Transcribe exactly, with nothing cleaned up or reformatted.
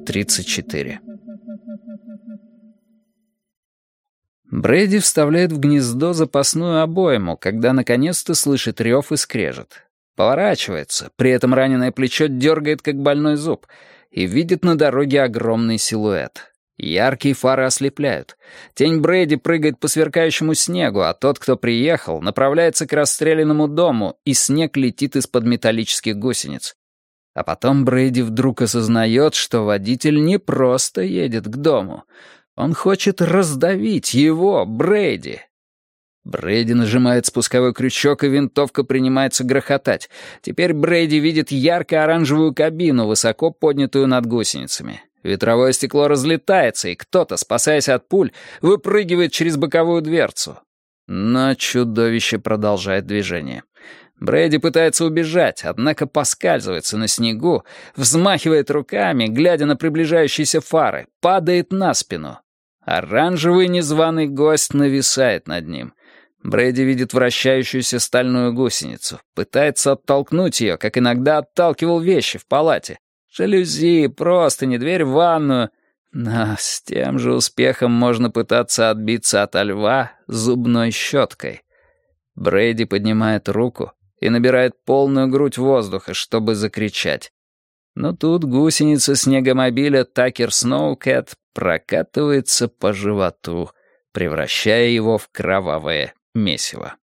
тридцать четыре. Брэди вставляет в гнездо запасную обойму, когда наконец-то слышит рев и скрежет. Поворачивается, при этом раненое плечо дергает, как больной зуб, и видит на дороге огромный силуэт. Яркие фары ослепляют. Тень Брэди прыгает по сверкающему снегу, а тот, кто приехал, направляется к расстрелянному дому, и снег летит из-под металлических гусениц. А потом Брэди вдруг осознает, что водитель не просто едет к дому. Он хочет раздавить его, Брэди. Брэди нажимает спусковой крючок, и винтовка принимается грохотать. Теперь Брэди видит ярко-оранжевую кабину, высоко поднятую над гусеницами. Ветровое стекло разлетается, и кто-то, спасаясь от пуль, выпрыгивает через боковую дверцу. Но чудовище продолжает движение. Брэди пытается убежать, однако поскальзывается на снегу, взмахивает руками, глядя на приближающиеся фары, падает на спину. Оранжевый незваный гость нависает над ним. Брэди видит вращающуюся стальную гусеницу, пытается оттолкнуть ее, как иногда отталкивал вещи в палате. Жалюзи, простыни, дверь в ванную. Но с тем же успехом можно пытаться отбиться от льва зубной щеткой. Брэди поднимает руку и набирает полную грудь воздуха, чтобы закричать. Но тут гусеница снегомобиля Такер Сноукэт прокатывается по животу, превращая его в кровавое месиво.